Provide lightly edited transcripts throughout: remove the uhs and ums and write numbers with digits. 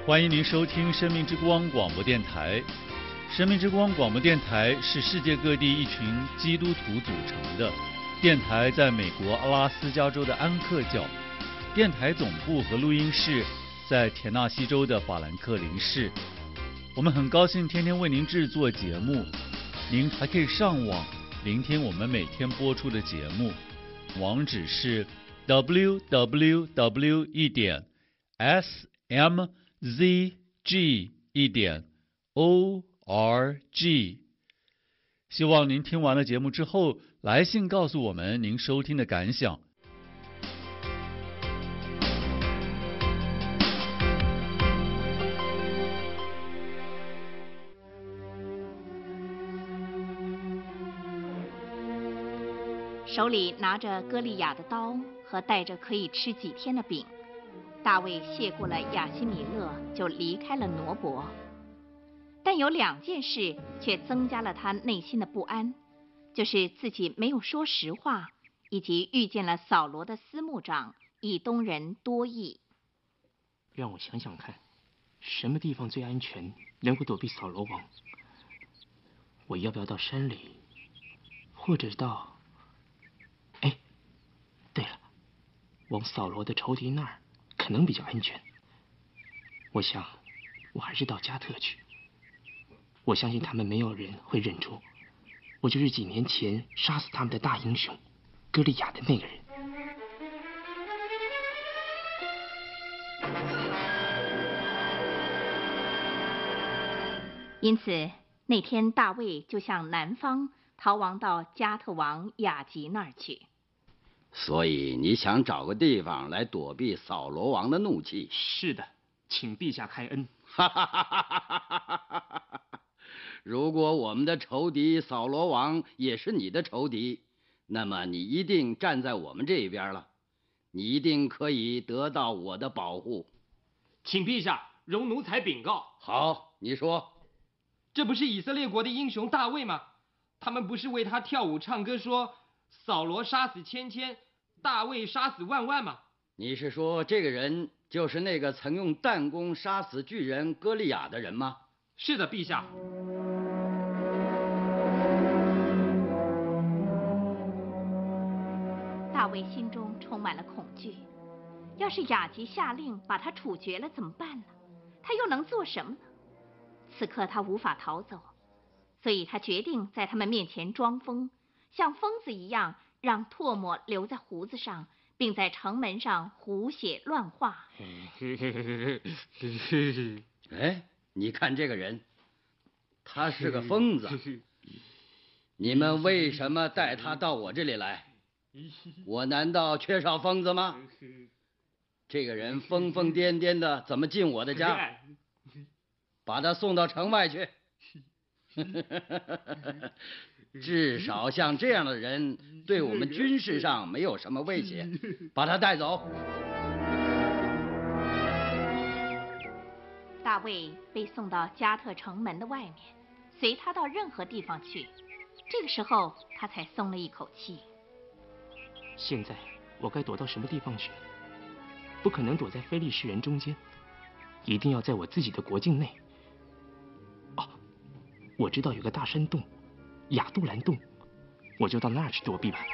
欢迎您收听生命之光广播电台。生命之光广播电台是世界各地一群基督徒组成的电台，在美国阿拉斯加州的安克教，电台总部和录音室在田纳西州的法兰克林市。我们很高兴天天为您制作节目，您还可以上网聆听我们每天播出的节目，网址是 www.smzg.org。希望您听完了节目之后，来信告诉我们您收听的感想。 手里拿着歌利亚的刀和带着可以吃几天的饼，大卫谢过了亚希米勒，就离开了挪伯。但有2件事却增加了他内心的不安，就是自己没有说实话，以及遇见了扫罗的司牧长以东人多益。 让我想想看，什么地方最安全，能够躲避扫罗王？我要不要到山里，或者到……哎，对了，往扫罗的仇敌那儿可能比较安全。我想，我还是到加特去。我相信他们没有人会认出我就是几年前杀死他们的大英雄歌利亚的那个人。 因此那天大卫就向南方逃亡到加特王雅吉那儿去。 所以你想找个地方来躲避扫罗王的怒气？ 是的，请陛下开恩。 如果我们的仇敌扫罗王也是你的仇敌，那么你一定站在我们这边了，你一定可以得到我的保护。 请陛下容奴才禀告。 好，你说。 这不是以色列国的英雄大卫吗？他们不是为他跳舞唱歌说扫罗杀死千千，大卫杀死万万吗？ 你是说这个人就是那个曾用弹弓杀死巨人歌利亚的人吗？ 是的，陛下。 大卫心中充满了恐惧，要是雅吉下令把他处决了怎么办呢？他又能做什么呢？此刻他无法逃走，所以他决定在他们面前装疯，像疯子一样让唾沫留在胡子上，并在城门上胡写乱画。 哎，你看这个人，他是个疯子。你们为什么带他到我这里来？我难道缺少疯子吗？这个人疯疯癫癫的，怎么进我的家？把他送到城外去。至少像这样的人对我们军事上没有什么威胁，把他带走。 大卫被送到加特城门的外面，随他到任何地方去。这个时候他才松了一口气。 现在我该躲到什么地方去？不可能躲在非利士人中间，一定要在我自己的国境内。哦，我知道有个大山洞，亚杜兰洞，我就到那儿去躲避吧。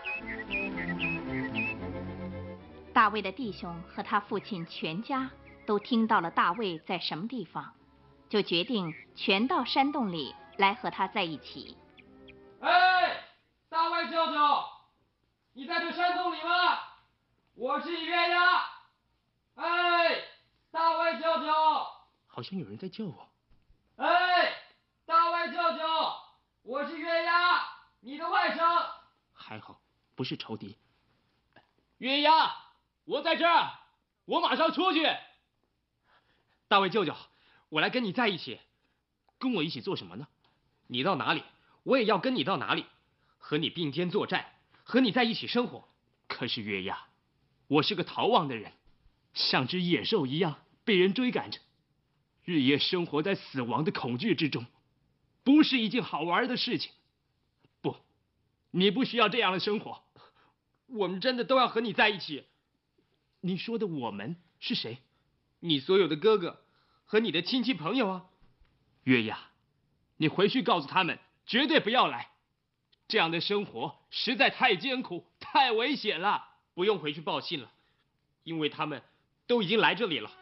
大卫的弟兄和他父亲全家都听到了大卫在什么地方，就决定全到山洞里来和他在一起。 哎，大卫舅舅，你在这山洞里吗？我是约押。哎，大卫舅舅。 好像有人在叫我。 哎，大卫舅舅，我是约押，你的外甥。 还好，不是仇敌。 约押，我在这儿，我马上出去。大卫舅舅，我来跟你在一起。 跟我一起做什么呢？ 你到哪里，我也要跟你到哪里，和你并肩作战，和你在一起生活。 可是约押，我是个逃亡的人，像只野兽一样被人追赶着，日夜生活在死亡的恐惧之中，不是一件好玩的事情。不，你不需要这样的生活。 我们真的都要和你在一起。 你说的我们是谁？ 你所有的哥哥和你的亲戚朋友啊。月牙，你回去告诉他们，绝对不要来。这样的生活实在太艰苦、太危险了。不用回去报信了，因为他们都已经来这里了。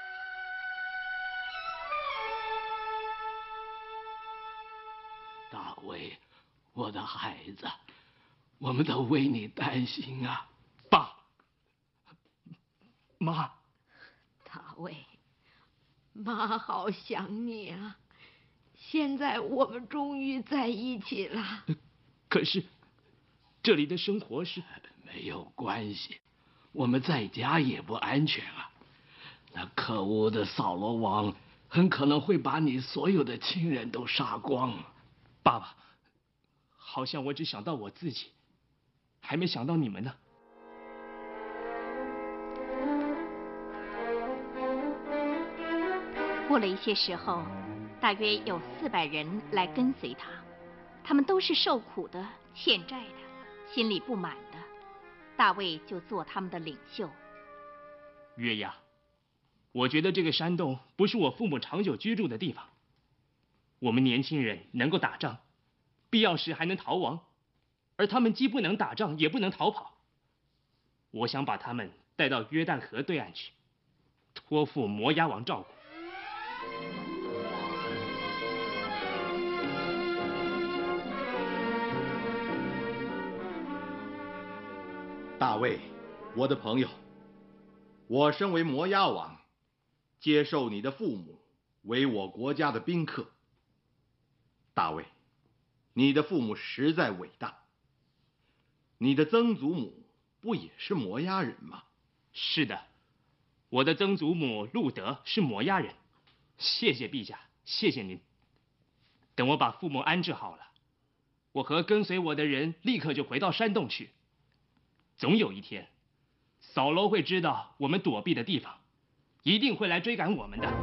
大卫，我的孩子，我们都为你担心啊。 爸妈， 大卫，妈好想你啊！现在我们终于在一起了。 可是这里的生活是…… 没有关系，我们在家也不安全啊。那可恶的扫罗王很可能会把你所有的亲人都杀光。 爸爸，好像我只想到我自己，还没想到你们呢。 过了一些时候，大约有400人来跟随他，他们都是受苦的、欠债的、心里不满的。大卫就做他们的领袖。 月牙，我觉得这个山洞不是我父母长久居住的地方。我们年轻人能够打仗，必要时还能逃亡，而他们既不能打仗，也不能逃跑。我想把他们带到约旦河对岸去，托付摩押王照顾。 大卫，我的朋友，我身为摩押王，接受你的父母为我国家的宾客。大卫，你的父母实在伟大。你的曾祖母不也是摩押人吗？ 是的，我的曾祖母路德是摩押人。谢谢陛下，谢谢您。等我把父母安置好了，我和跟随我的人立刻就回到山洞去。总有一天，扫罗会知道我们躲避的地方，一定会来追赶我们的。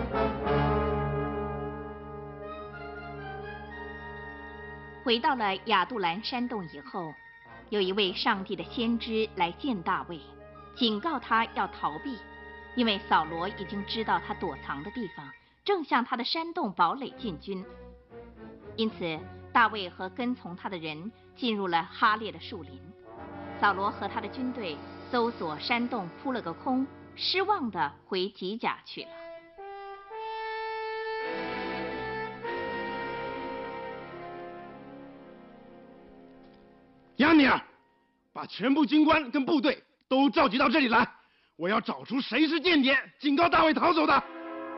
回到了亚杜兰山洞以后，有一位上帝的先知来见大卫，警告他要逃避，因为扫罗已经知道他躲藏的地方，正向他的山洞堡垒进军。因此，大卫和跟从他的人进入了哈列的树林。扫罗和他的军队搜索山洞扑了个空，失望地回吉甲去了。 亚尼尔，把全部军官跟部队都召集到这里来，我要找出谁是间谍，警告大卫逃走的。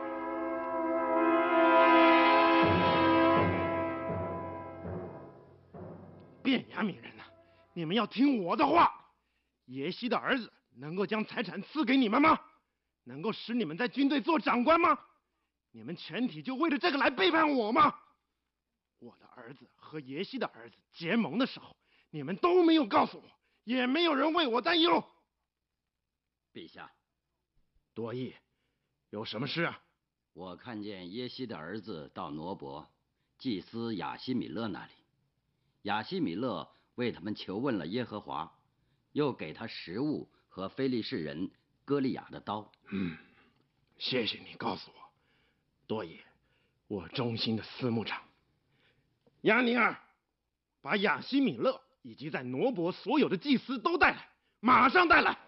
便雅悯人呐，你们要听我的话。耶西的儿子能够将财产赐给你们吗？能够使你们在军队做长官吗？你们全体就为了这个来背叛我吗？我的儿子和耶西的儿子结盟的时候，你们都没有告诉我，也没有人为我担忧。 陛下， 多益，有什么事啊？ 我看见耶西的儿子到挪伯祭司亚希米勒那里，亚希米勒为他们求问了耶和华，又给他食物和非利士人歌利亚的刀。 谢谢你告诉我，多益，我忠心的司牧长。亚尼尔，把亚希米勒以及在挪伯所有的祭司都带来，马上带来。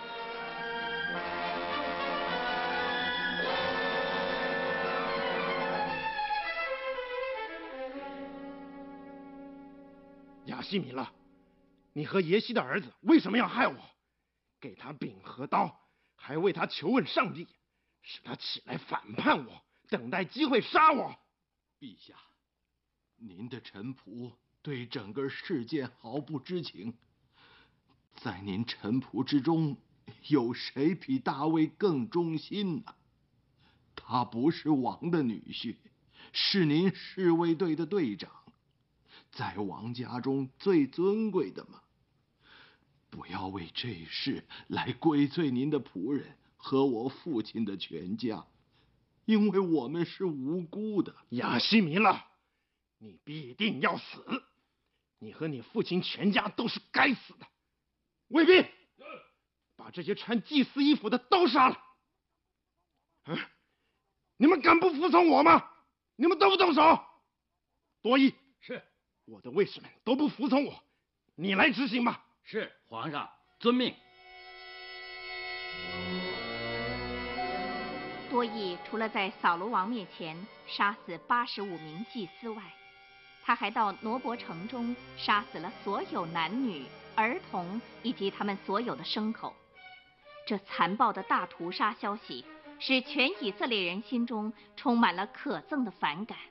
亚希米勒，你和耶西的儿子为什么要害我？给他饼和刀，还为他求问上帝，使他起来反叛我，等待机会杀我。 陛下，您的臣仆对整个事件毫不知情。在您臣仆之中，有谁比大卫更忠心呢？他不是王的女婿，是您侍卫队的队长，在王家中最尊贵的嘛。不要为这事来归罪您的仆人和我父亲的全家，因为我们是无辜的。 亚希米勒，你必定要死！你和你父亲全家都是该死的。卫兵，把这些穿祭司衣服的都杀了。 你们敢不服从我吗？你们动不动手？多益， 是。 我的卫士们都不服从我，你来执行吧。 是，皇上，遵命。 多益除了在扫罗王面前杀死85名祭司外，他还到挪伯城中杀死了所有男女、儿童以及他们所有的牲口。这残暴的大屠杀消息使全以色列人心中充满了可憎的反感。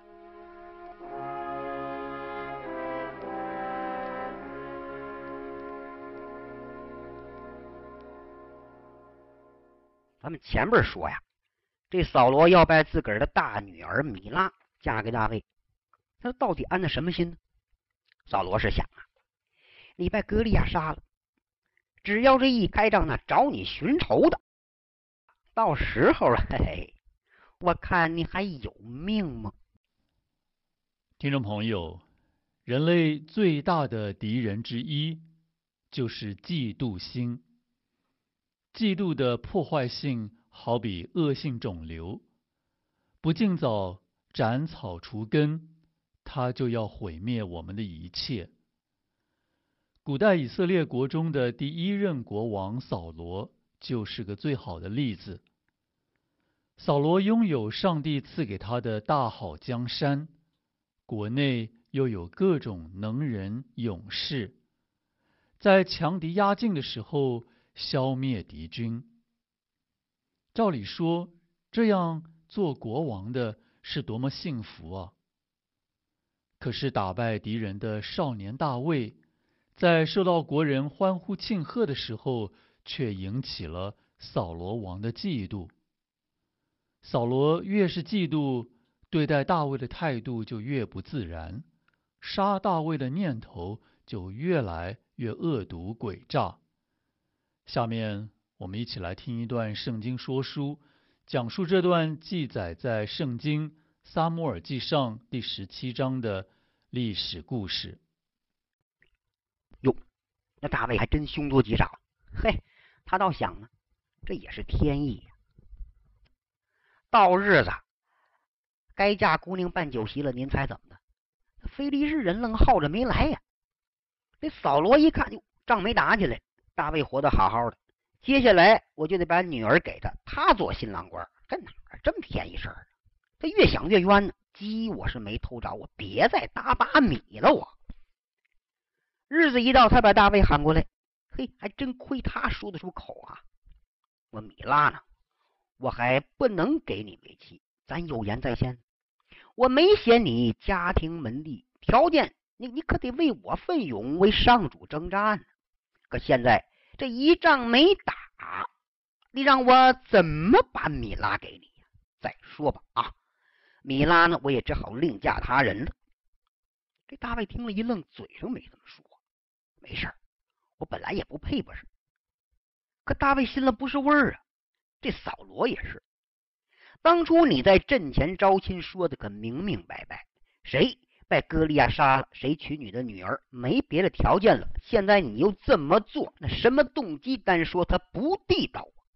咱们前边说呀，这扫罗要把自个儿的大女儿米拉嫁给大卫，他到底安的什么心呢？扫罗是想啊，你把歌利亚杀了，只要这一开仗呢，找你寻仇的，到时候了，嘿嘿，我看你还有命吗？ 听众朋友，人类最大的敌人之一就是嫉妒心。嫉妒的破坏性好比恶性肿瘤，不尽早斩草除根，它就要毁灭我们的一切。古代以色列国中的第一任国王扫罗就是个最好的例子。扫罗拥有上帝赐给他的大好江山，国内又有各种能人勇士，在强敌压境的时候消灭敌军。照理说，这样做国王的是多么幸福啊！可是打败敌人的少年大卫，在受到国人欢呼庆贺的时候，却引起了扫罗王的嫉妒。扫罗越是嫉妒，对待大卫的态度就越不自然，杀大卫的念头就越来越恶毒诡诈。下面我们一起来听一段圣经说书，讲述这段记载在圣经撒母耳记上第17章的历史故事。 哟，那大卫还真凶多吉少。嘿，他倒想呢，这也是天意呀。到日子该嫁姑娘办酒席了，您猜怎么的？非利士人愣耗着没来呀。这扫罗一看，哟，仗没打起来，大卫活得好好的，接下来我就得把女儿给他，他做新郎官，这哪这么便宜事儿？他越想越冤呢。鸡我是没偷着，我别再打把米了。我日子一到，他把大卫喊过来，嘿，还真亏他说得出口啊。我米拉呢，我还不能给你为妻，咱有言在先，我没嫌你家庭门第条件，你可得为我奋勇，为上主征战呢。可现在这一仗没打，你让我怎么把米拉给你呀？再说吧啊，米拉呢，我也只好另嫁他人了。这大卫听了一愣，嘴上没这么说。没事儿，我本来也不配不是。可大卫心里不是味儿啊。这扫罗也是，当初你在阵前招亲说的可明明白白，谁把歌利亚杀了，谁娶你的女儿，没别的条件了。现在你又这么做，那什么动机？单说他不地道啊。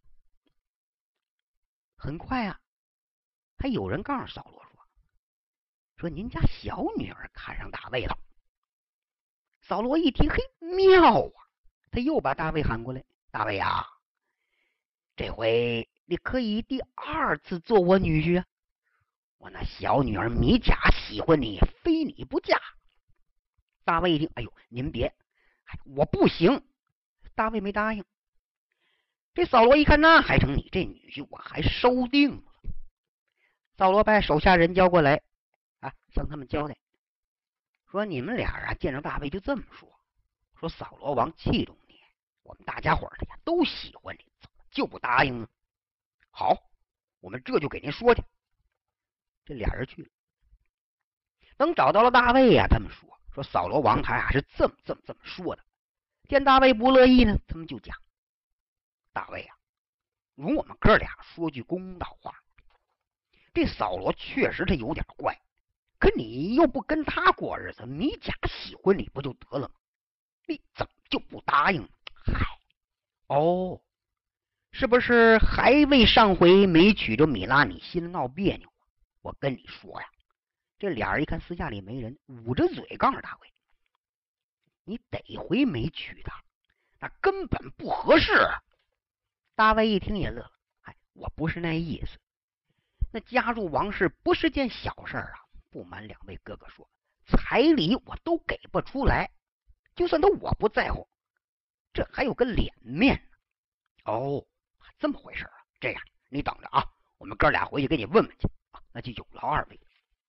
很快啊，还有人告诉扫罗说您家小女儿看上大卫了。扫罗一听，嘿，妙啊！他又把大卫喊过来，大卫啊，这回你可以第2次做我女婿啊！我那小女儿米甲喜欢你，非你不嫁。大卫一听，哎呦，您别，我不行。大卫没答应。这扫罗一看，那还成，你这女婿我还收定了。扫罗把手下人叫过来啊，向他们交代说，你们俩啊见着大卫就这么说扫罗王器重你，我们大家伙的呀都喜欢你，怎么就不答应呢？好，我们这就给您说去。这俩人去了，等找到了大卫呀，他们说扫罗王他呀是这么说的。见大卫不乐意呢，他们就讲，大卫啊，容我们哥俩说句公道话，这扫罗确实他有点怪，可你又不跟他过日子，米甲喜欢你不就得了吗？你怎么就不答应呢？嗨，哦， 是不是还为上回没娶着米拉你心里闹别扭？我跟你说呀，这俩人一看私下里没人，捂着嘴告诉大卫，你得回没娶她，那根本不合适啊。大卫一听也乐了，我不是那意思，那加入王室不是件小事啊。不瞒两位哥哥说，彩礼我都给不出来，就算都我不在乎，这还有个脸面呢。哦，这么回事啊？这样，你等着啊，我们哥俩回去给你问问去啊。那就有劳二位。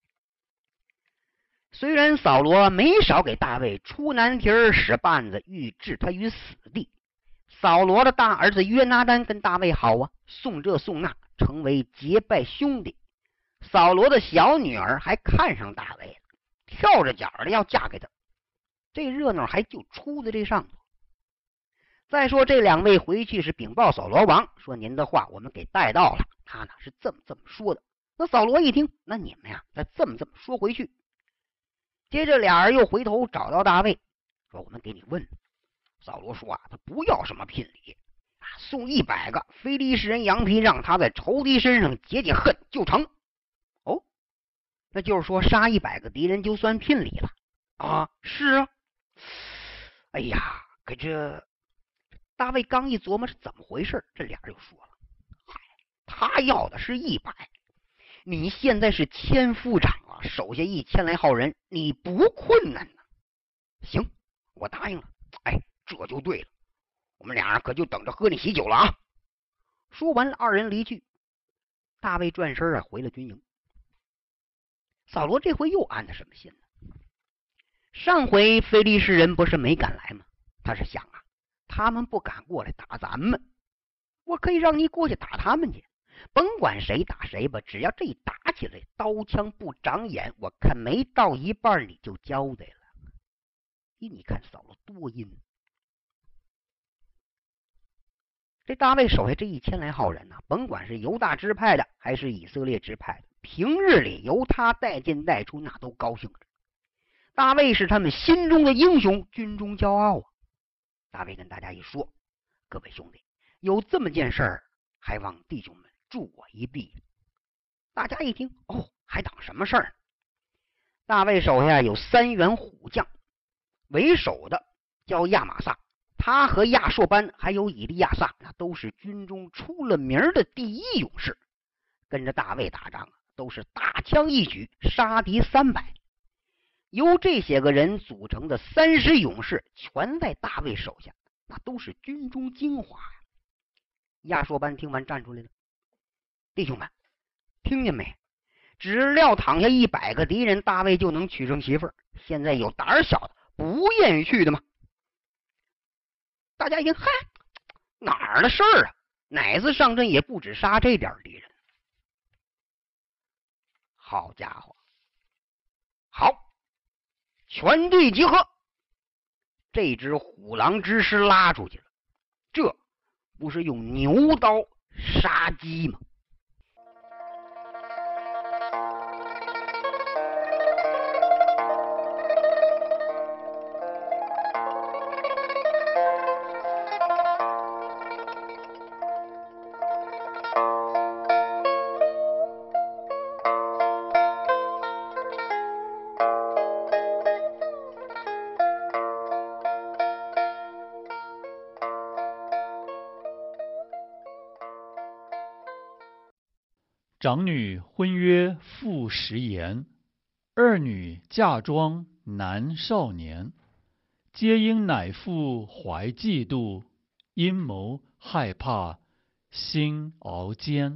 虽然扫罗没少给大卫出难题使绊子，欲置他于死地，扫罗的大儿子约拿单跟大卫好啊，送这送那，成为结拜兄弟。扫罗的小女儿还看上大卫了，跳着脚的要嫁给他，这热闹还就出在这上头。再说这两位回去是禀报扫罗王，说您的话我们给带到了，他呢是这么说的。那扫罗一听，那你们呀再这么说回去。接着俩人又回头找到大卫，说我们给你问。扫罗说他不要什么聘礼送100个非利士人羊皮，让他在仇敌身上解解恨就成。哦，那就是说杀100个敌人就算聘礼了啊？是啊。哎呀，可这大卫刚一琢磨是怎么回事，这俩人就说了，他要的是100，你现在是千夫长啊，手下1000来号人，你不困难呢。行，我答应了。这就对了，我们俩可就等着喝你喜酒了啊。说完了，二人离去。大卫转身回了军营。扫罗这回又安的什么心呢？上回非利士人不是没敢来吗？他是想他们不敢过来打咱们，我可以让你过去打他们去，甭管谁打谁吧，只要这一打起来，刀枪不长眼，我看没到一半你就交代了。你看扫罗多阴。这大卫手下这1000来号人甭管是犹大支派的还是以色列支派的，平日里由他带进带出，那都高兴着。大卫是他们心中的英雄，军中骄傲啊。大卫跟大家一说，各位兄弟，有这么件事儿，还望弟兄们助我一臂。大家一听，还等什么事儿？大卫手下有3员虎将，为首的叫亚玛撒，他和亚硕班还有以利亚撒，那都是军中出了名的第一勇士，跟着大卫打仗都是大枪一举杀敌300。由这些个人组成的30勇士全在大卫手下，那都是军中精华呀。亚硕班听完站出来了，弟兄们，听见没？只料躺下100个敌人，大卫就能娶上媳妇儿。现在有胆小的不愿意去的吗？大家一听，哪儿的事儿啊？哪次上阵也不止杀这点敌人。好家伙，好，全队集合！这只虎狼之师拉出去了，这不是用牛刀杀鸡吗？ 长女婚约妇10言，二女嫁妆男少年，皆因乃父怀嫉妒，阴谋害怕，心熬煎。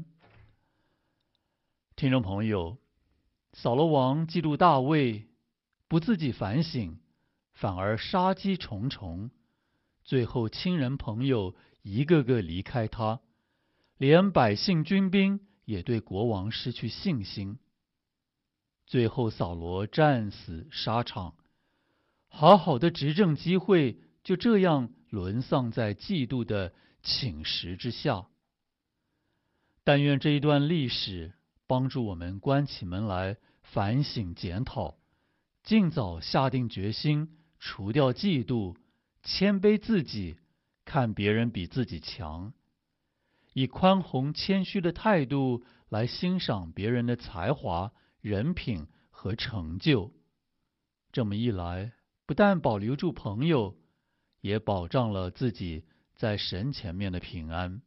听众朋友，扫罗王嫉妒大卫，不自己反省，反而杀机重重，最后亲人朋友一个个离开他，连百姓军兵也对国王失去信心。最后扫罗战死沙场，好好的执政机会就这样沦丧在嫉妒的侵蚀之下。但愿这一段历史帮助我们关起门来反省检讨，尽早下定决心除掉嫉妒，谦卑自己，看别人比自己强， 以宽宏谦虚的态度来欣赏别人的才华、人品和成就。这么一来，不但保留住朋友，也保障了自己在神前面的平安。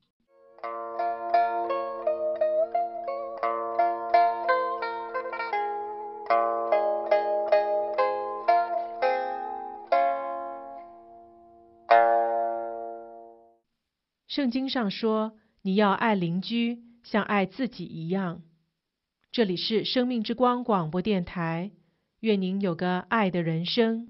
圣经上说，你要爱邻居，像爱自己一样。这里是生命之光广播电台，愿您有个爱的人生。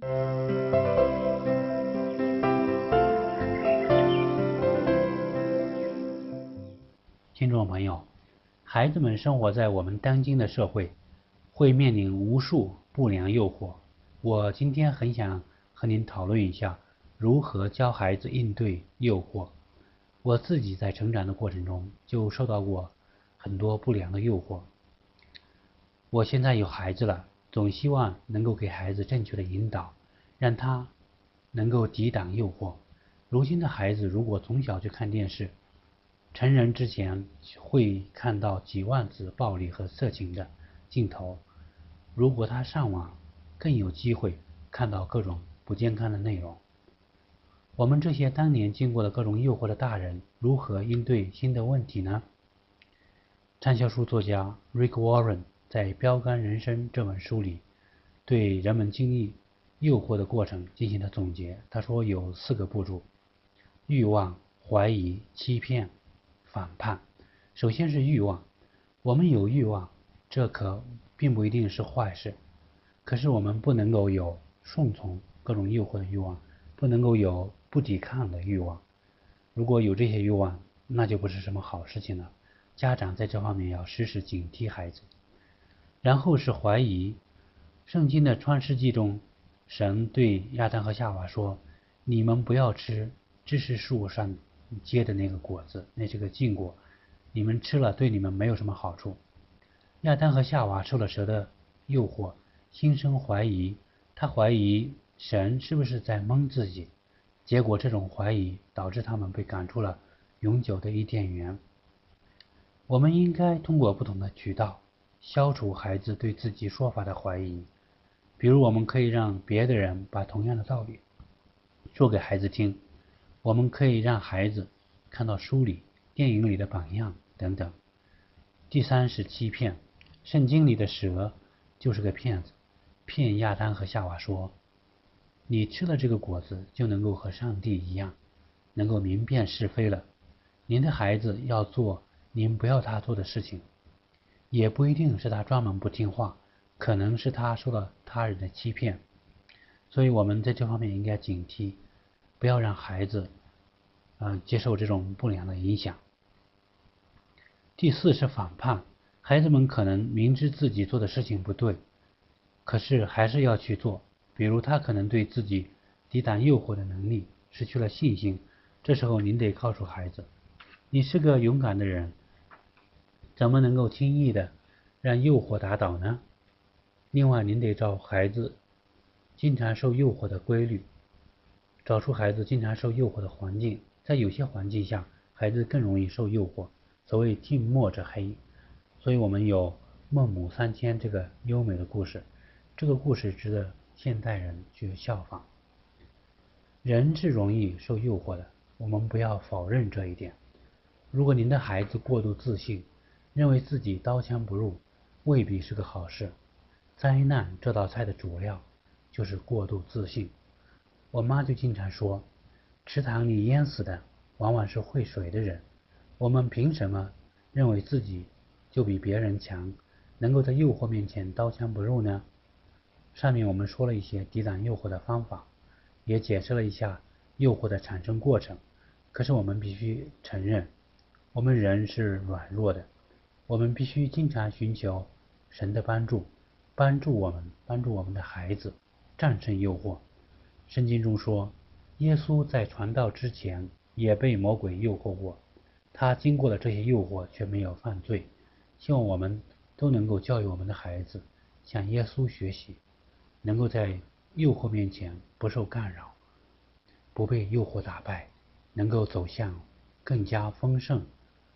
听众朋友，孩子们生活在我们当今的社会，会面临无数不良诱惑。我今天很想和您讨论一下，如何教孩子应对诱惑。我自己在成长的过程中就受到过很多不良的诱惑。我现在有孩子了，总希望能够给孩子正确的引导，让他能够抵挡诱惑。如今的孩子如果从小就看电视，成人之前会看到几万次暴力和色情的镜头，如果他上网，更有机会看到各种不健康的内容。我们这些当年经过了各种诱惑的大人，如何应对新的问题呢？畅销书作家 Rick Warren 在《标杆人生》这本书里，对人们经历诱惑的过程进行了总结。他说有4个步骤：欲望、怀疑、欺骗、反叛。首先是欲望，我们有欲望，这并不一定是坏事，可是我们不能够有顺从各种诱惑的欲望，不能够有不抵抗的欲望。如果有这些欲望，那就不是什么好事情了。家长在这方面要时时警惕孩子。然后是怀疑。圣经的创世纪中，神对亚当和夏娃说，你们不要吃知识树上结的那个果子，那是个禁果，你们吃了对你们没有什么好处。亚当和夏娃受了蛇的诱惑，心生怀疑，他怀疑神是不是在蒙自己，结果这种怀疑导致他们被赶出了永久的伊甸园。我们应该通过不同的渠道消除孩子对自己说法的怀疑，比如我们可以让别的人把同样的道理说给孩子听，我们可以让孩子看到书里、电影里的榜样等等。第三是欺骗。圣经里的蛇就是个骗子，骗亚当和夏娃说，你吃了这个果子就能够和上帝一样，能够明辨是非了。您的孩子要做您不要他做的事情，也不一定是他专门不听话，可能是他受到他人的欺骗。所以我们在这方面应该警惕，不要让孩子接受这种不良的影响。第4是反叛。孩子们可能明知自己做的事情不对，可是还是要去做。比如他可能对自己抵挡诱惑的能力失去了信心，这时候您得告诉孩子，你是个勇敢的人，怎么能够轻易的让诱惑打倒呢？另外您得找孩子经常受诱惑的规律，找出孩子经常受诱惑的环境。在有些环境下，孩子更容易受诱惑，所谓近墨者黑。所以我们有孟母三迁这个优美的故事，这个故事值得现代人去效仿。人是容易受诱惑的，我们不要否认这一点。如果您的孩子过度自信，认为自己刀枪不入，未必是个好事。灾难这道菜的主料就是过度自信。我妈就经常说，池塘里淹死的往往是会水的人，我们凭什么认为自己就比别人强，能够在诱惑面前刀枪不入呢？上面我们说了一些抵挡诱惑的方法，也解释了一下诱惑的产生过程。可是我们必须承认，我们人是软弱的，我们必须经常寻求神的帮助，帮助我们的孩子战胜诱惑。圣经中说，耶稣在传道之前也被魔鬼诱惑过，他经过了这些诱惑却没有犯罪。希望我们都能够教育我们的孩子向耶稣学习，能够在诱惑面前不受干扰，不被诱惑打败，能够走向更加丰盛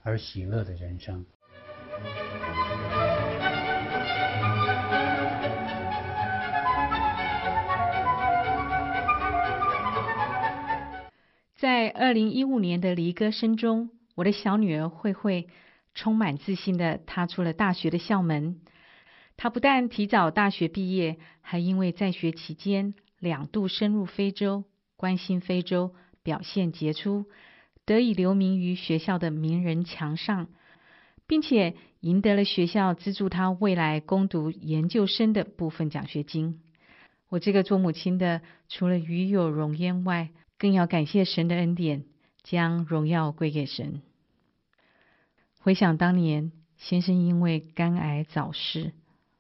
而喜乐的人生。 在2015年的离歌声中，我的小女儿慧慧充满自信地踏出了大学的校门。她不但提早大学毕业，还因为在学期间2度深入非洲，关心非洲，表现杰出，得以留名于学校的名人墙上，并且赢得了学校资助她未来攻读研究生的部分奖学金。我这个做母亲的，除了与有荣焉外，更要感谢神的恩典，将荣耀归给神。回想当年，先生因为肝癌早逝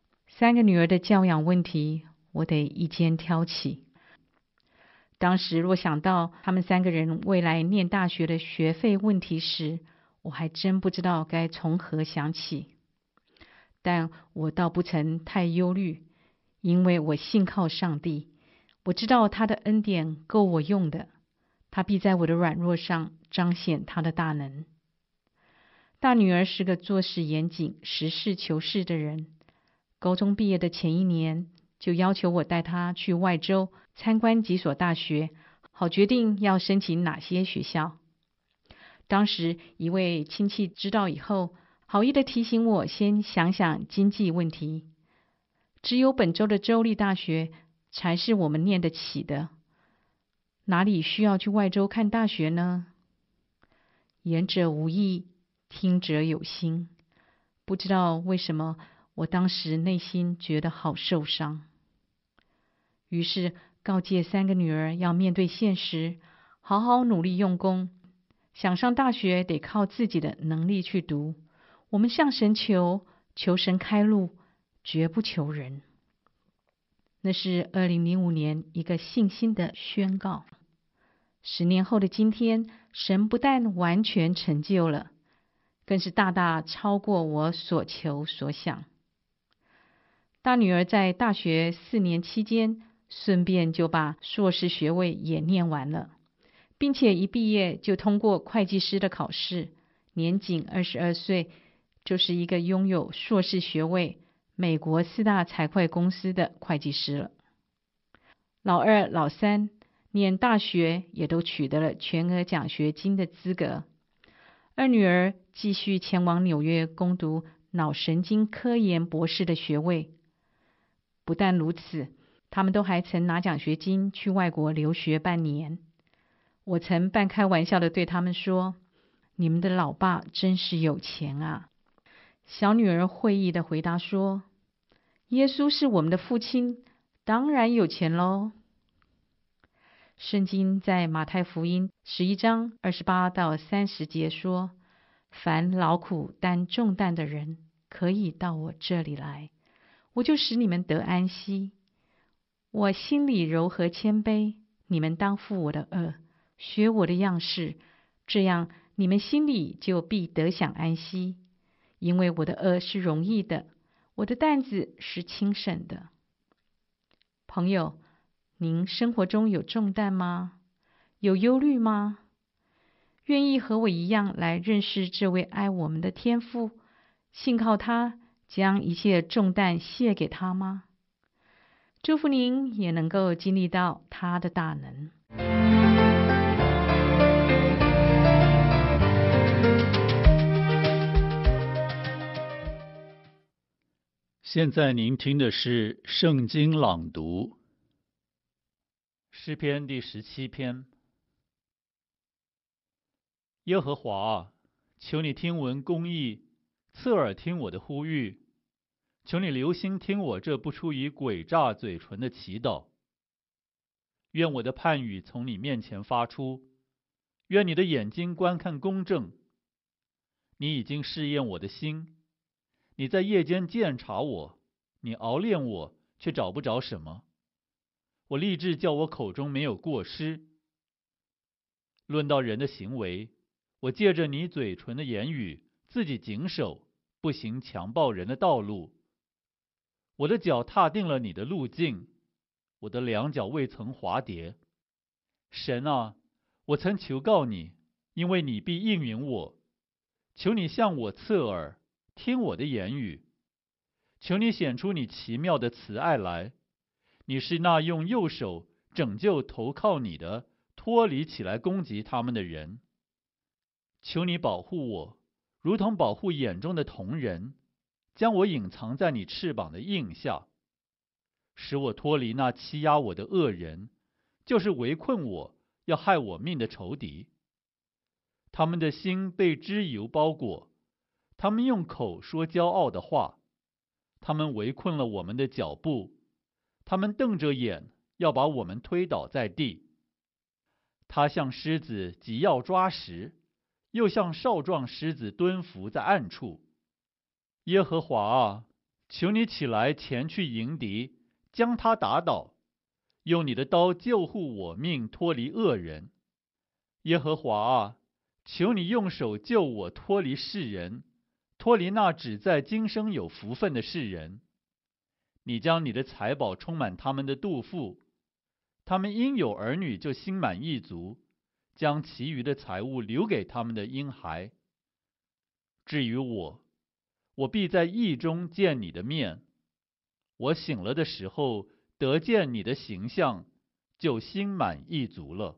，3个女儿的教养问题，我得一肩挑起。当时若想到他们3个人未来念大学的学费问题时，我还真不知道该从何想起。但我倒不曾太忧虑，因为我信靠上帝，我知道他的恩典够我用的，他必在我的软弱上彰显他的大能。大女儿是个做事严谨、实事求是的人，高中毕业的前1年，就要求我带她去外州参观几所大学，好决定要申请哪些学校。当时一位亲戚知道以后，好意的提醒我先想想经济问题，只有本州的州立大学才是我们念得起的，哪里需要去外州看大学呢？言者无意，听者有心。不知道为什么，我当时内心觉得好受伤。于是告诫3个女儿要面对现实，好好努力用功。想上大学得靠自己的能力去读，我们向神求，求神开路，绝不求人。那是2005年一个信心的宣告。10年后的今天，神不但完全成就了，更是大大超过我所求所想。大女儿在大学4年期间，顺便就把硕士学位也念完了，并且一毕业就通过会计师的考试，年仅22岁，就是一个拥有硕士学位、美国4大财会公司的会计师了。老二、老三念大学也都取得了全额奖学金的资格。二女儿继续前往纽约攻读脑神经科研博士的学位。不但如此，他们都还曾拿奖学金去外国留学半年。我曾半开玩笑的对他们说：“你们的老爸真是有钱啊。”小女儿会意的回答说：“耶稣是我们的父亲，当然有钱喽。”圣经在马太福音11章28到30节说：“凡劳苦担重担的人，可以到我这里来，我就使你们得安息。我心里柔和谦卑，你们当负我的轭，学我的样式，这样你们心里就必得享安息。因为我的轭是容易的，我的担子是轻省的。”朋友，您生活中有重担吗？有忧虑吗？愿意和我一样来认识这位爱我们的天父，信靠他，将一切重担卸给他吗？祝福您也能够经历到他的大能。 现在您听的是圣经朗读，诗篇第17篇。耶和华啊，求你听闻公义，侧耳听我的呼吁，求你留心听我这不出于诡诈嘴唇的祈祷。愿我的判语从你面前发出，愿你的眼睛观看公正。你已经试验我的心，你在夜间鉴察我，你熬炼我，却找不着什么。我立志叫我口中没有过失。论到人的行为，我借着你嘴唇的言语，自己谨守，不行强暴人的道路。我的脚踏定了你的路径，我的两脚未曾滑跌。神啊，我曾求告你，因为你必应允我。 求你向我侧耳，听我的言语。求你显出你奇妙的慈爱来。你是那用右手拯救投靠你的，脱离起来攻击他们的人。求你保护我，如同保护眼中的瞳人，将我隐藏在你翅膀的印下，使我脱离那欺压我的恶人，就是围困我要害我命的仇敌。他们的心被脂油包裹，他们用口说骄傲的话，他们围困了我们的脚步，他们瞪着眼要把我们推倒在地。他像狮子急要抓食，又像少壮狮子蹲伏在暗处。耶和华啊，求你起来前去迎敌，将他打倒，用你的刀救护我命，脱离恶人。耶和华啊，求你用手救我脱离世人，脱离那只在今生有福分的世人。你将你的财宝充满他们的肚腹，他们因有儿女就心满意足，将其余的财物留给他们的婴孩。至于我必在义中见你的面。我醒了的时候，得见你的形象，就心满意足了。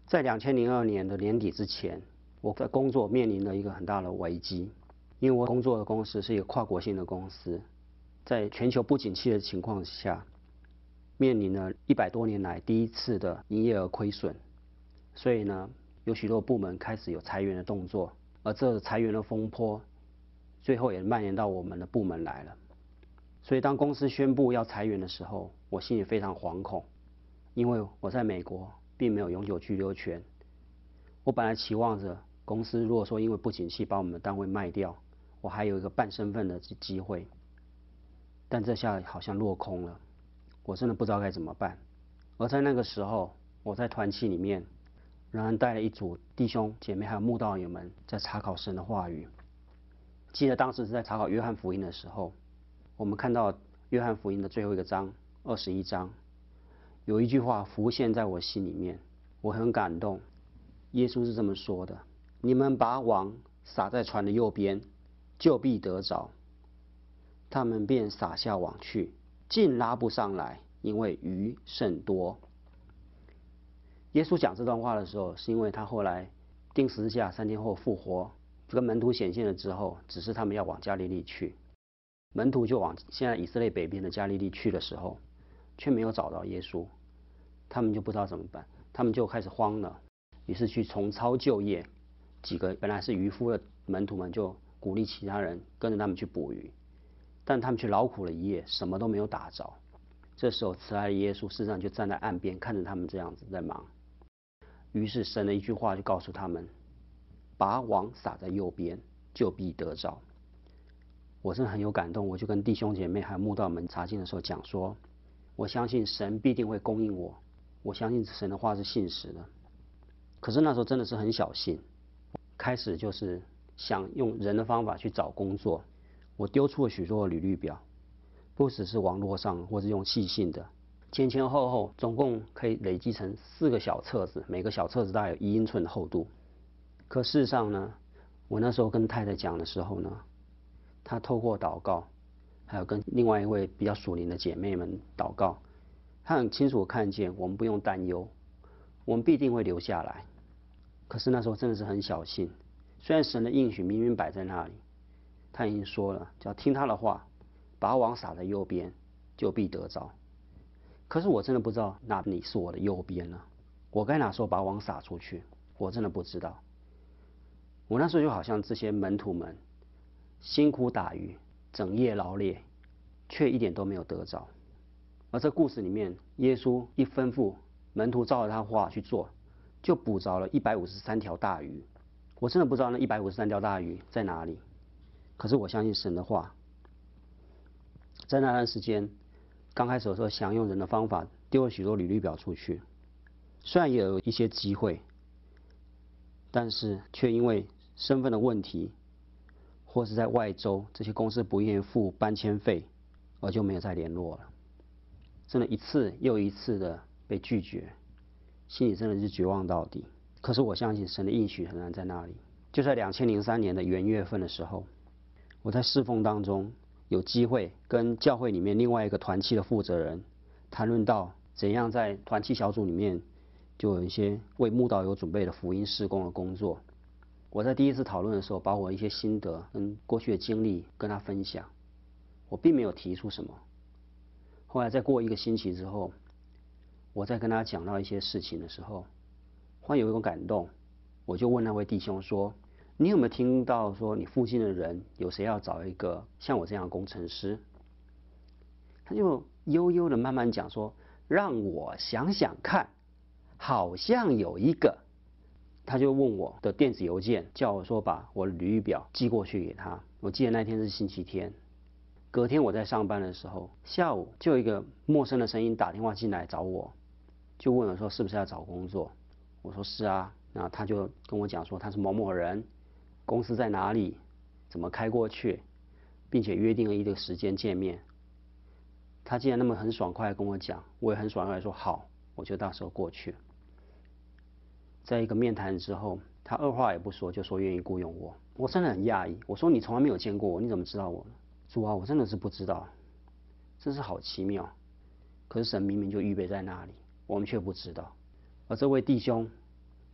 在2002年的年底之前，我的工作面临了一个很大的危机，因为我工作的公司是一个跨国性的公司，在全球不景气的情况下，面临了100多年来第一次的营业额亏损，所以呢，有许多部门开始有裁员的动作，而这裁员的风波，最后也蔓延到我们的部门来了。所以当公司宣布要裁员的时候，我心里非常惶恐，因为我在美国并没有永久居留权。我本来期望着公司如果说因为不景气把我们的单位卖掉，我还有一个半身份的机会，但这下好像落空了，我真的不知道该怎么办。而在那个时候，我在团契里面仍然带了一组弟兄姐妹还有慕道友们在查考神的话语。记得当时是在查考约翰福音的时候，我们看到约翰福音的最后一个章21章，有一句话浮现在我心里面，我很感动。耶稣是这么说的：你们把网撒在船的右边，就必得着。他们便撒下网去，竟拉不上来，因为鱼甚多。耶稣讲这段话的时候，是因为他后来钉十字架3天后复活，跟门徒显现了之后，只是他们要往加利利去。门徒就往现在以色列北边的加利利去的时候，却没有找到耶稣，他们就不知道怎么办，他们就开始慌了，于是去重操旧业。几个本来是渔夫的门徒们就鼓励其他人跟着他们去捕鱼，但他们却劳苦了一夜，什么都没有打着。这时候慈爱的耶稣事实上就站在岸边，看着他们这样子在忙。于是神的一句话就告诉他们：把网撒在右边，就必得着。我真的很有感动，我就跟弟兄姐妹还有慕道们查经的时候讲说，我相信神必定会供应我，我相信神的话是信实的。可是那时候真的是很小心，开始就是想用人的方法去找工作，我丢出了许多的履历表，不只是网络上或是用寄信的，前前后后总共可以累积成4个小册子，每个小册子大概有1英寸的厚度。可事实上呢，我那时候跟太太讲的时候呢，她透过祷告，还有跟另外一位比较属灵的姐妹们祷告，她很清楚看见我们不用担忧，我们必定会留下来。可是那时候真的是很小心，虽然神的应许明明摆在那里，他已经说了，只要听他的话，把网撒在右边，就必得着。可是我真的不知道哪里是我的右边呢？我该哪时候把网撒出去？我真的不知道。我那时候就好像这些门徒们辛苦打鱼，整夜劳累，却一点都没有得着。而这故事里面，耶稣一吩咐门徒照着他话去做，就捕着了153条大鱼。我真的不知道那153条大鱼在哪里，可是我相信神的话。在那段时间，刚开始的时候想用人的方法丢了许多履历表出去，虽然也有一些机会，但是却因为身份的问题，或是在外州这些公司不愿意付搬迁费，而就没有再联络了。真的一次又一次的被拒绝，心里真的是绝望到底。可是我相信神的应许仍然在那里。就在2003年的元月份的时候，我在侍奉当中有机会跟教会里面另外一个团契的负责人谈论到怎样在团契小组里面就有一些为慕道友准备的福音事工的工作。我在第一次讨论的时候，把我一些心得跟过去的经历跟他分享，我并没有提出什么。后来再过1个星期之后，我在跟他讲到一些事情的时候，忽然有一种感动，我就问那位弟兄说：你有没有听到说你附近的人有谁要找一个像我这样的工程师？他就悠悠的慢慢讲说：让我想想看，好像有一个。他就问我的电子邮件，叫我说把我的履历表寄过去给他。我记得那天是星期天，隔天我在上班的时候，下午就有一个陌生的声音打电话进来找我，就问我说是不是要找工作？我说是啊。那他就跟我讲说他是某某人，公司在哪里，怎么开过去，并且约定了一个时间见面。他既然那么很爽快跟我讲，我也很爽快说好，我就到时候过去。在一个面谈之后，他二话也不说就说愿意雇佣我。我真的很讶异，我说你从来没有见过我，你怎么知道我呢？主啊，我真的是不知道，真是好奇妙。可是神明明就预备在那里，我们却不知道。而这位弟兄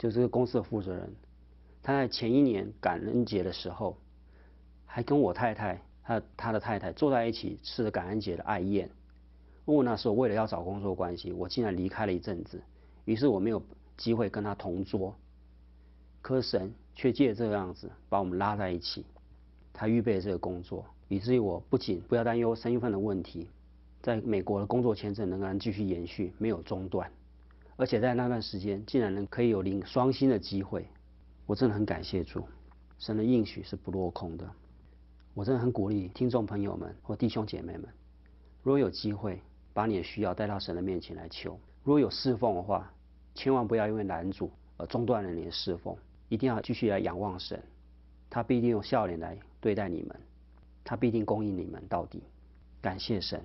就是这个公司的负责人，他在前一年感恩节的时候，还跟我太太他的太太坐在一起吃了感恩节的爱宴。我那时候为了要找工作关系，我竟然离开了一阵子，于是我没有机会跟他同桌。可是神却借这个样子把我们拉在一起，他预备了这个工作，以至于我不仅不要担忧身份的问题，在美国的工作签证仍然继续延续，没有中断，而且在那段时间竟然可以有领双薪的机会。我真的很感谢主，神的应许是不落空的。我真的很鼓励听众朋友们或弟兄姐妹们，如果有机会把你的需要带到神的面前来求，如果有侍奉的话，千万不要因为拦阻而中断了你的侍奉，一定要继续来仰望神，他必定用笑脸来对待你们，他必定供应你们到底。感谢神。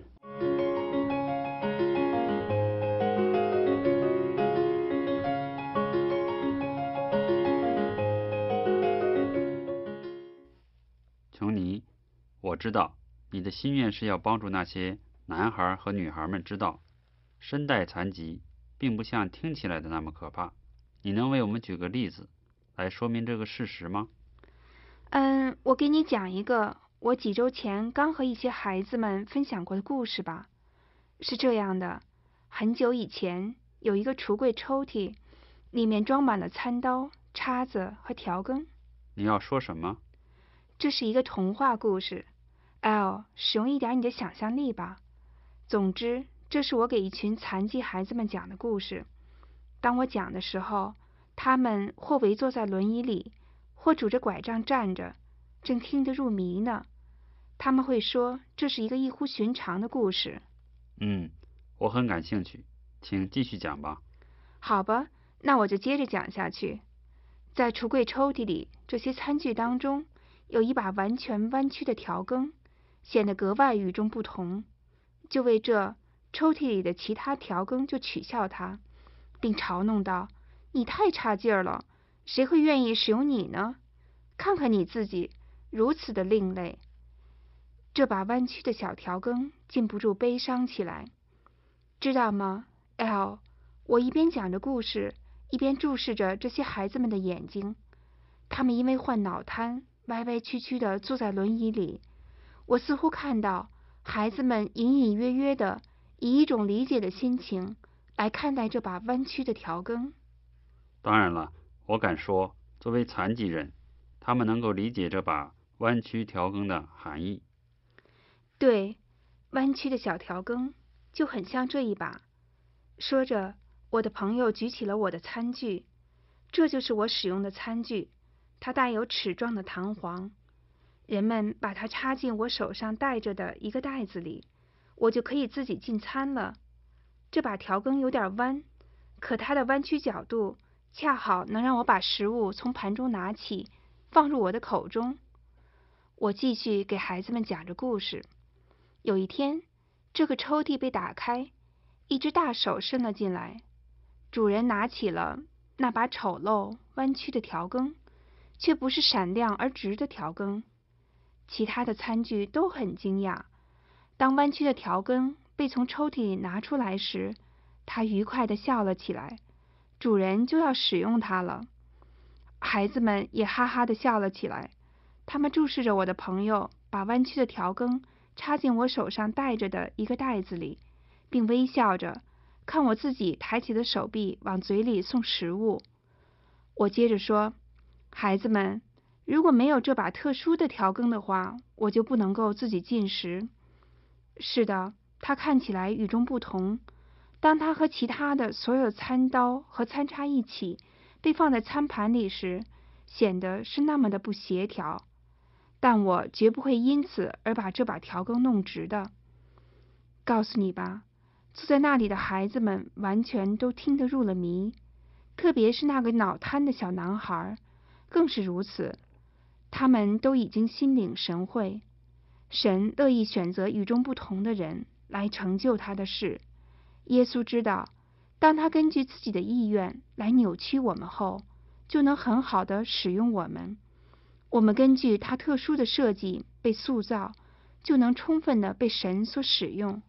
琼尼，我知道你的心愿是要帮助那些男孩和女孩们知道，身带残疾并不像听起来的那么可怕。你能为我们举个例子来说明这个事实吗？ 我给你讲一个我几周前刚和一些孩子们分享过的故事吧。是这样的，很久以前有一个橱柜抽屉，里面装满了餐刀、叉子和调羹。 你要说什么？ 这是一个童话故事。使用一点你的想象力吧。总之，这是我给一群残疾孩子们讲的故事。当我讲的时候，他们或围坐在轮椅里，或拄着拐杖站着，正听得入迷呢。他们会说这是一个异乎寻常的故事。 我很感兴趣，请继续讲吧。 好吧，那我就接着讲下去。在橱柜抽屉里，这些餐具当中有一把完全弯曲的调羹，显得格外与众不同。就为这，抽屉里的其他调羹就取笑它，并嘲弄道：“你太差劲儿了，谁会愿意使用你呢？看看你自己，如此的另类。”这把弯曲的小调羹禁不住悲伤起来。知道吗 ，L？ 我一边讲着故事，一边注视着这些孩子们的眼睛。他们因为患脑瘫，歪歪曲曲地坐在轮椅里。我似乎看到孩子们隐隐约约地以一种理解的心情来看待这把弯曲的调羹。 当然了，我敢说，作为残疾人，他们能够理解这把弯曲调羹的含义。 对，弯曲的小调羹就很像这一把。说着，我的朋友举起了我的餐具。这就是我使用的餐具，它带有齿状的弹簧。人们把它插进我手上带着的一个袋子里，我就可以自己进餐了。这把调羹有点弯，可它的弯曲角度恰好能让我把食物从盘中拿起，放入我的口中。我继续给孩子们讲着故事。有一天，这个抽屉被打开，一只大手伸了进来，主人拿起了那把丑陋弯曲的调羹，却不是闪亮而直的调羹。其他的餐具都很惊讶。当弯曲的调羹被从抽屉里拿出来时，他愉快地笑了起来。主人就要使用它了。孩子们也哈哈地笑了起来。他们注视着我的朋友把弯曲的调羹插进我手上带着的一个袋子里，并微笑着看我自己抬起的手臂往嘴里送食物。我接着说：“孩子们，如果没有这把特殊的调羹的话，我就不能够自己进食。是的，它看起来与众不同。当它和其他的所有餐刀和餐叉一起被放在餐盘里时，显得是那么的不协调。但我绝不会因此而把这把调羹弄直的。告诉你吧，坐在那里的孩子们完全都听得入了迷，特别是那个脑瘫的小男孩，更是如此。他们都已经心领神会，神乐意选择与众不同的人来成就他的事。耶稣知道，当他根据自己的意愿来扭曲我们后，就能很好的使用我们。我们根据他特殊的设计被塑造，就能充分的被神所使用。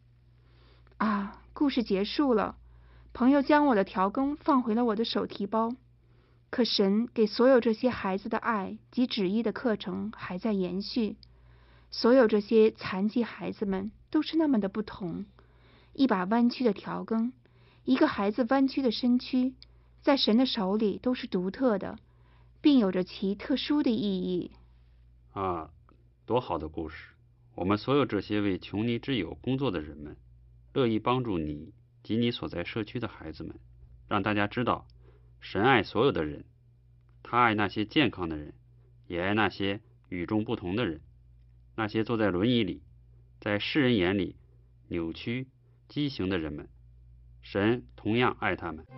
故事结束了。朋友将我的调羹放回了我的手提包。 可神给所有这些孩子的爱及旨意的课程还在延续。所有这些残疾孩子们都是那么的不同。一把弯曲的调羹，一个孩子弯曲的身躯，在神的手里都是独特的，并有着其特殊的意义。 啊，多好的故事！我们所有这些为穷尼之友工作的人们，乐意帮助你及你所在社区的孩子们，让大家知道，神爱所有的人，他爱那些健康的人，也爱那些与众不同的人，那些坐在轮椅里，在世人眼里扭曲、畸形的人们，神同样爱他们。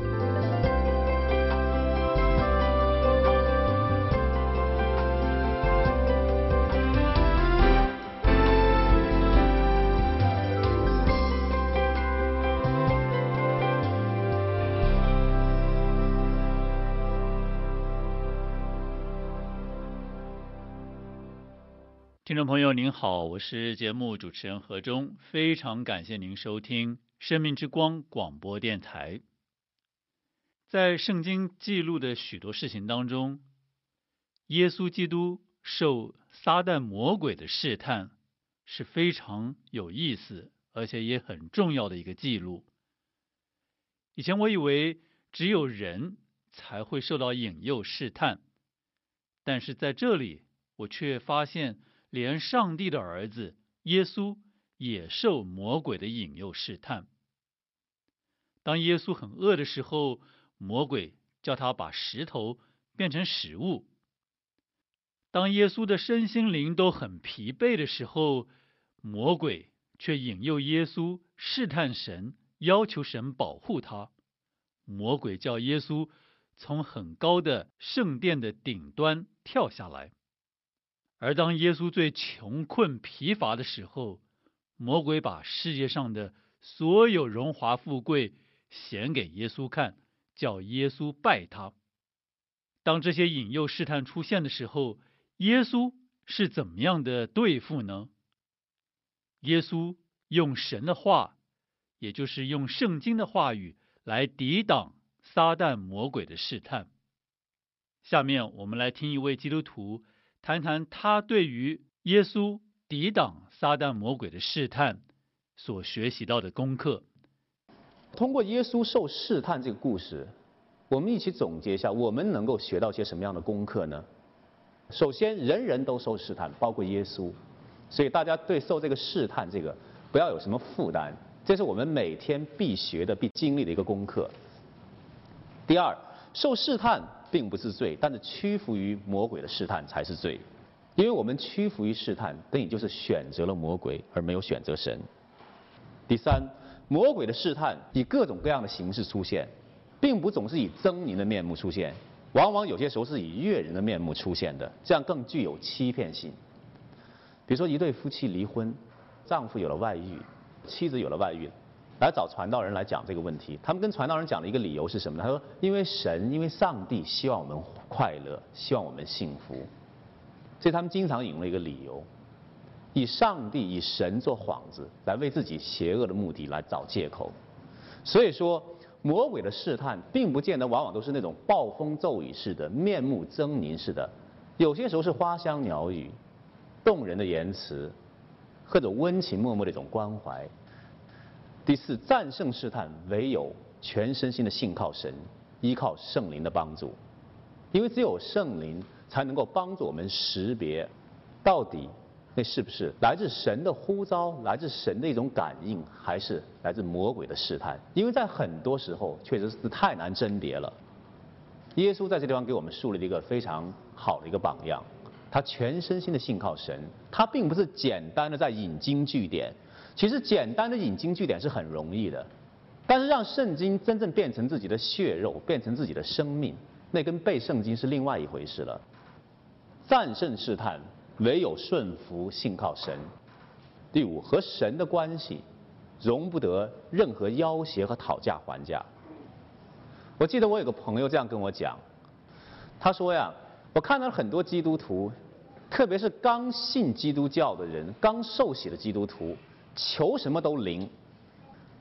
听众朋友您好，我是节目主持人何忠，非常感谢您收听生命之光广播电台。在圣经记录的许多事情当中，耶稣基督受撒旦魔鬼的试探是非常有意思而且也很重要的一个记录。以前我以为只有人才会受到引诱试探，但是在这里我却发现连上帝的儿子耶稣也受魔鬼的引诱试探。当耶稣很饿的时候，魔鬼叫他把石头变成食物。当耶稣的身心灵都很疲惫的时候，魔鬼却引诱耶稣试探神，要求神保护他。魔鬼叫耶稣从很高的圣殿的顶端跳下来。而当耶稣最穷困疲乏的时候，魔鬼把世界上的所有荣华富贵显给耶稣看，叫耶稣拜他。当这些引诱试探出现的时候，耶稣是怎么样的对付呢？耶稣用神的话，也就是用圣经的话语来抵挡撒旦魔鬼的试探。下面我们来听一位基督徒谈谈他对于耶稣抵挡撒旦魔鬼的试探所学习到的功课。 通过耶稣受试探这个故事，我们一起总结一下，我们能够学到些什么样的功课呢？首先，人人都受试探，包括耶稣，所以大家对受这个试探这个不要有什么负担，这是我们每天必学的、必经历的一个功课。第二，受试探并不是罪，但是屈服于魔鬼的试探才是罪。因为我们屈服于试探，等于就是选择了魔鬼，而没有选择神。第三，魔鬼的试探以各种各样的形式出现，并不总是以狰狞的面目出现，往往有些时候是以悦人的面目出现的，这样更具有欺骗性。比如说一对夫妻离婚，丈夫有了外遇，妻子有了外遇，来找传道人来讲这个问题。他们跟传道人讲的一个理由是什么呢？他说，因为上帝希望我们快乐，希望我们幸福。所以他们经常引用了一个理由，以上帝、以神做幌子，来为自己邪恶的目的来找借口。所以说，魔鬼的试探并不见得往往都是那种暴风骤雨式的、面目狰狞式的，有些时候是花香鸟语、动人的言辞，或者温情脉脉的一种关怀。第四，战胜试探唯有全身心的信靠神，依靠圣灵的帮助，因为只有圣灵才能够帮助我们识别，到底那是不是来自神的呼召，来自神的一种感应，还是来自魔鬼的试探？因为在很多时候确实是太难甄别了。耶稣在这地方给我们树立了一个非常好的一个榜样，他全身心的信靠神，他并不是简单的在引经据典。其实简单的引经据典是很容易的，但是让圣经真正变成自己的血肉，变成自己的生命，那跟背圣经是另外一回事了。战胜试探唯有顺服信靠神。第五，和神的关系容不得任何要挟和讨价还价。我记得我有个朋友这样跟我讲，他说呀，我看到了很多基督徒，特别是刚信基督教的人，刚受洗的基督徒，求什么都灵。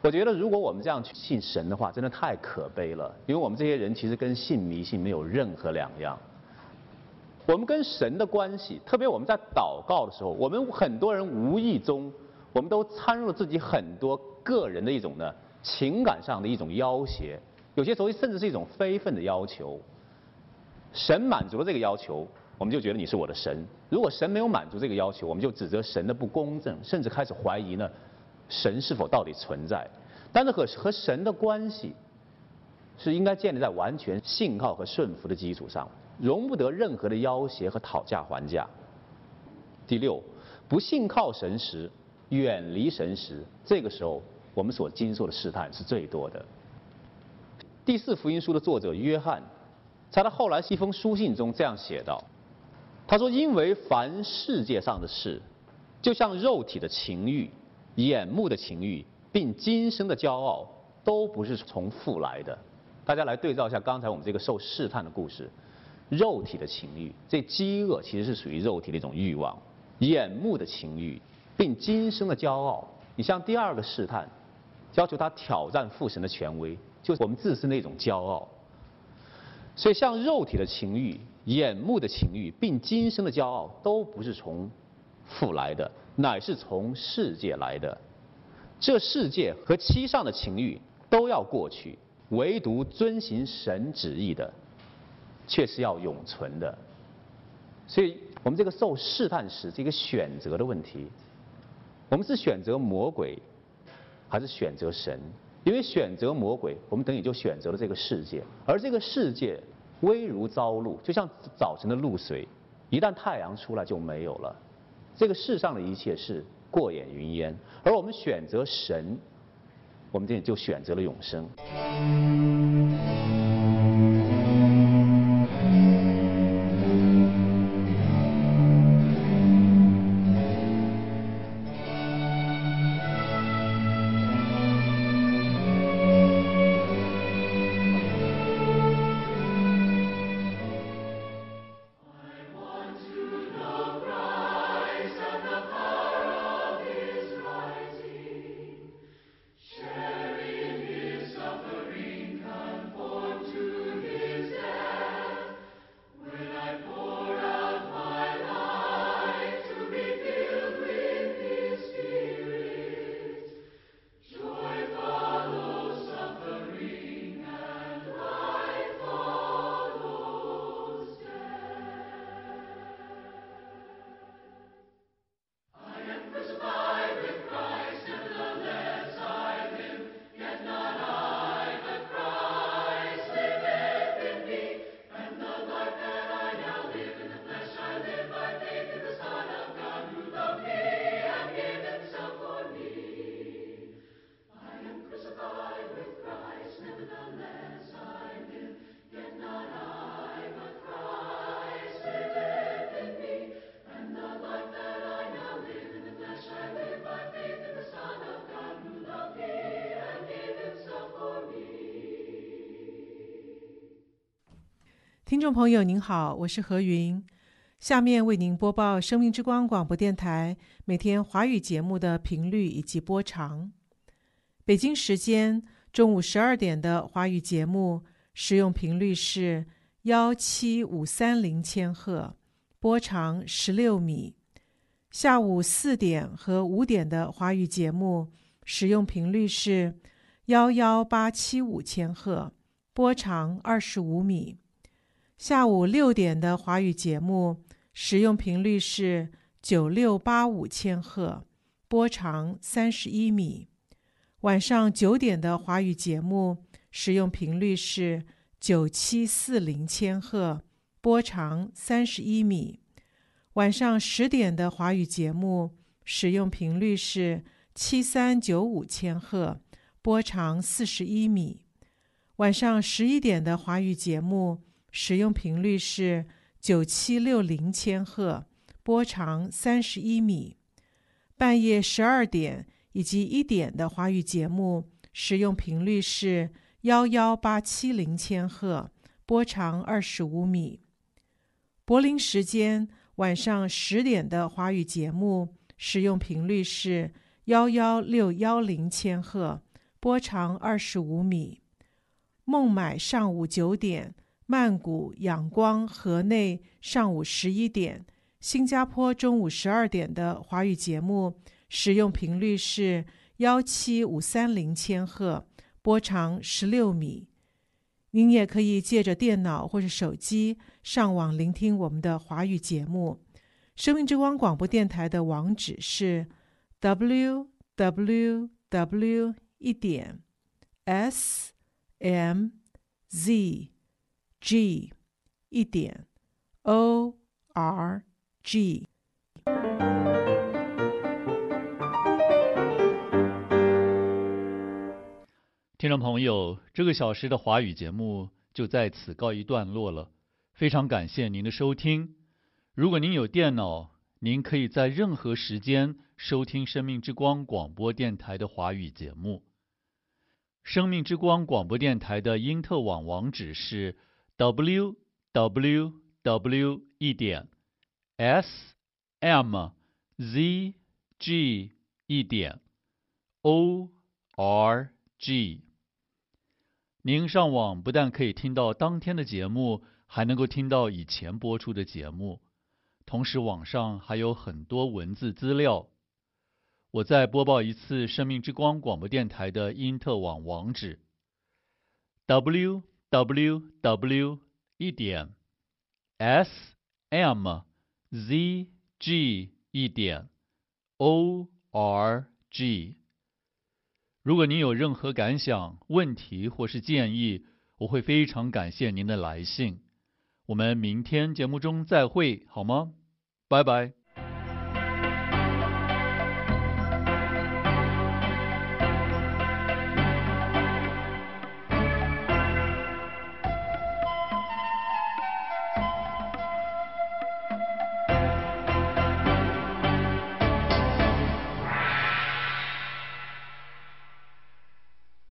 我觉得如果我们这样去信神的话，真的太可悲了，因为我们这些人其实跟信迷信没有任何两样。我们跟神的关系，特别我们在祷告的时候，我们很多人无意中，我们都掺入了自己很多个人的一种呢情感上的一种要挟，有些时候甚至是一种非分的要求。神满足了这个要求，我们就觉得你是我的神；如果神没有满足这个要求，我们就指责神的不公正，甚至开始怀疑呢神是否到底存在。但是和神的关系是应该建立在完全信靠和顺服的基础上，容不得任何的要挟和讨价还价。第六，不信靠神时，远离神时，这个时候我们所经受的试探是最多的。第四福音书的作者约翰，在他后来一封书信中这样写道，他说：因为凡世界上的事，就像肉体的情欲、眼目的情欲，并今生的骄傲，都不是从父来的。大家来对照一下刚才我们这个受试探的故事，肉体的情欲，这饥饿其实是属于肉体的一种欲望；眼目的情欲，并今生的骄傲。你像第二个试探，要求他挑战父神的权威，就是我们自身的一种骄傲。所以像肉体的情欲、眼目的情欲，并今生的骄傲，都不是从父来的，乃是从世界来的。这世界和其上的情欲都要过去，唯独遵行神旨意的，却是要永存的。所以我们这个受试探时，这个选择的问题，我们是选择魔鬼，还是选择神？因为选择魔鬼，我们等于就选择了这个世界，而这个世界微如朝露，就像早晨的露水，一旦太阳出来就没有了。这个世上的一切是过眼云烟，而我们选择神，我们这就选择了永生。 听众朋友您好，我是何云，下面为您播报生命之光广播电台每天华语节目的频率以及播长。北京时间中午12点的华语节目使用频率是17530千赫，波长16米。下午4点和5点的华语节目使用频率是11875千赫，波长25米。下午6点的华语节目使用频率是9685千赫，波长31米。晚上9点的华语节目使用频率是9740千赫，波长31米。晚上10点的华语节目使用频率是7395千赫，波长41米。晚上11点的华语节目使用频率是9760千赫，波长31米。半夜12点以及1点的华语节目使用频率是11870千赫，波长25米。柏林时间晚上10点的华语节目使用频率是11610千赫， 波长25米。孟买上午9点，曼谷、仰光、河内上午11点，新加坡中午12点的华语节目使用频率是17530千赫，波长16米。您也可以借着电脑或是手机上网聆听我们的华语节目。生命之光广播电台的网址是 www.smzg.org。 听众朋友，这个小时的华语节目就在此告一段落了，非常感谢您的收听。如果您有电脑，您可以在任何时间收听生命之光广播电台的华语节目。生命之光广播电台的因特网网址是 www.smzg.org。您上网不但可以听到当天的节目，还能够听到以前播出的节目，同时网上还有很多文字资料。我再播报一次生命之光广播电台的因特网网址 www.smzg.org。如果您有任何感想、问题或是建议，我会非常感谢您的来信。我们明天节目中再会，好吗？拜拜。